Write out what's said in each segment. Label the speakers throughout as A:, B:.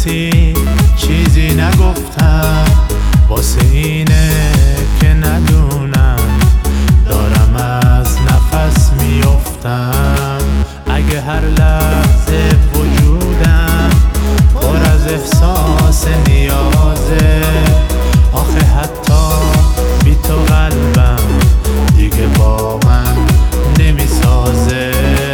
A: کسی چیزی نگفتم، واسه اینه که ندونم دارم از نفس میافتم. اگه هر لحظه وجودم پر از احساس نیازه، آخه حتی بی تو قلبم دیگه با من نمیسازه.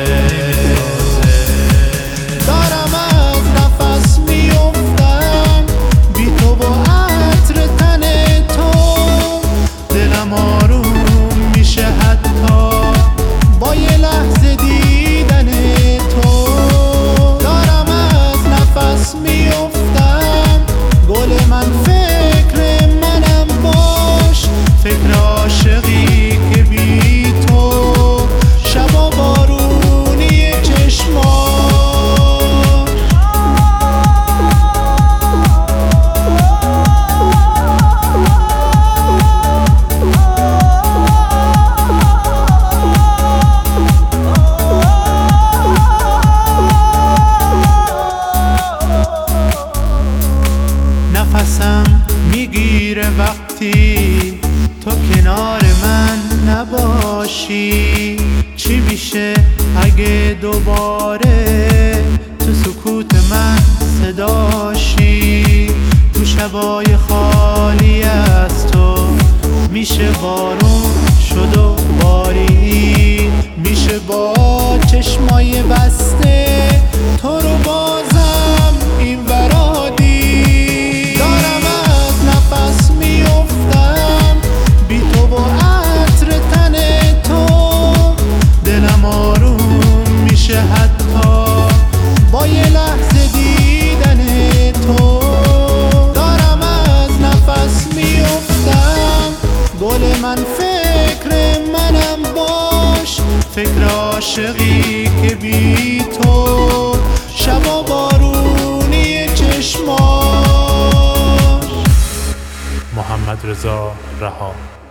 A: دارم از نفس میافتم بی تو و عطر تن تو، دلم آروم میشه حتی با یه لحظه دیدن تو. دارم از نفس میافتم، گل من فکر منم باش، فکر عاشقی که بی تو شبا بارونی چشماش. نفسم میگیره وقتی تو کنار من نباشی. چی میشه اگه دوباره تو سکوت من صداشی؟ تو شبای خالی از تو میشه بارون شد و بارید، میشه با چشمای بسته تو رو بازم این ورا دید. دارم از نفس میافتم بی تو و عطر تن تو، دلم آروم میشه حتی با یه لحظه دیدن تو. دارم از نفس میافتم، گل من فکر منم باش، فکر عاشقی که بی تو شبا بارونی چشماش. محمد رضا رها.